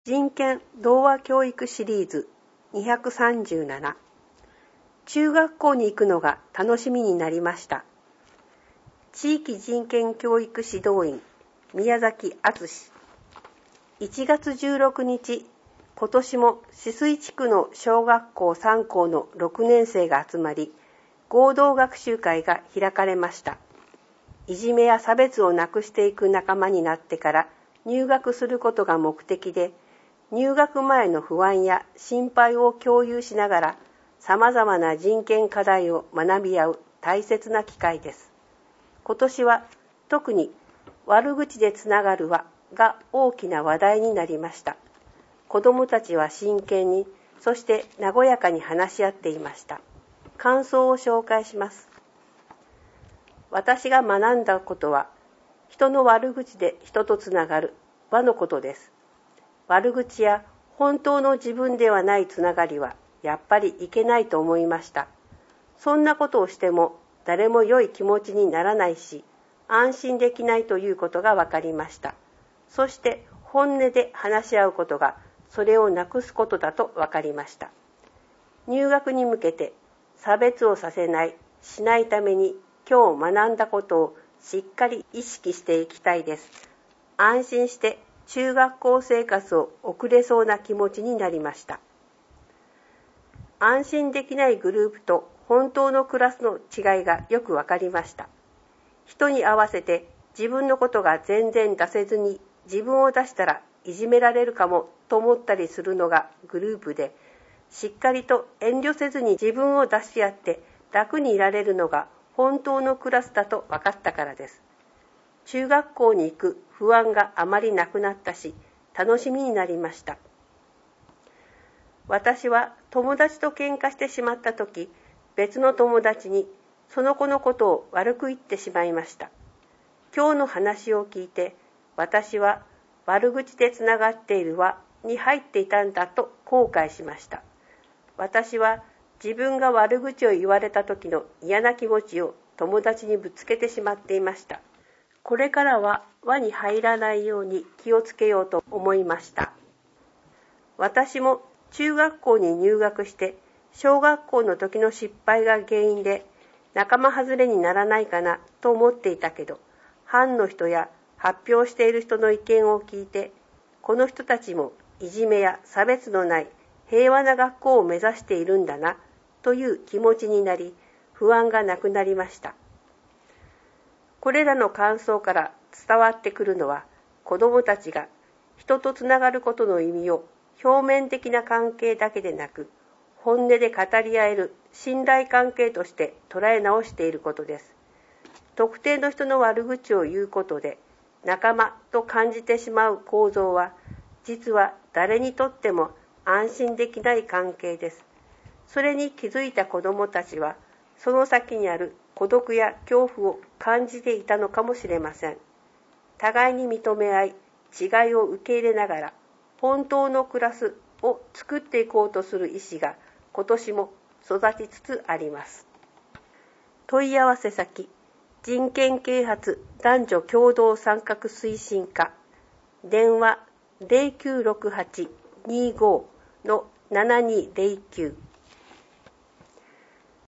人権童話教育シリーズ237。中学校に行くのが楽しみになりました。地域人権教育指導員宮崎敦。1月16日、今年も止水地区の小学校3校の6年生が集まり、合同学習会が開かれました。いじめや差別をなくしていく仲間になってから入学することが目的で、入学前の不安や心配を共有しながら、様々な人権課題を学び合う大切な機会です。今年は特に悪口でつながる輪が大きな話題になりました。子どもたちは真剣に、そして和やかに話し合っていました。感想を紹介します。私が学んだことは、人の悪口で人とつながる輪のことです。悪口や本当の自分ではないつながりはやっぱりいけないと思いました。そんなことをしても誰も良い気持ちにならないし、安心できないということが分かりました。そして本音で話し合うことがそれをなくすことだと分かりました。入学に向けて差別をさせない、しないために今日学んだことをしっかり意識していきたいです。安心して中学校生活を送れそうな気持ちになりました。安心できないグループと本当のクラスの違いがよくわかりました。人に合わせて自分のことが全然出せずに自分を出したらいじめられるかもと思ったりするのがグループで、しっかりと遠慮せずに自分を出し合って楽にいられるのが本当のクラスだと分かったからです。中学校に行く不安があまりなくなったし、楽しみになりました。私は友達と喧嘩してしまったとき、別の友達にその子のことを悪く言ってしまいました。今日の話を聞いて、私は悪口でつながっている輪に入っていたんだと後悔しました。私は自分が悪口を言われた時の嫌な気持ちを友達にぶつけてしまっていました。これからは輪に入らないように気をつけようと思いました。私も中学校に入学して小学校の時の失敗が原因で仲間外れにならないかなと思っていたけど、班の人や発表している人の意見を聞いて、この人たちもいじめや差別のない平和な学校を目指しているんだなという気持ちになり、不安がなくなりました。これらの感想から伝わってくるのは、子どもたちが人とつながることの意味を表面的な関係だけでなく、本音で語り合える信頼関係として捉え直していることです。特定の人の悪口を言うことで仲間と感じてしまう構造は、実は誰にとっても安心できない関係です。それに気づいた子どもたちは、その先にある孤独や恐怖を感じていたのかもしれません。互いに認め合い、違いを受け入れながら、本当のクラスを作っていこうとする意思が今年も育ちつつあります。問い合わせ先、人権啓発男女共同参画推進課、電話 0968-25-7209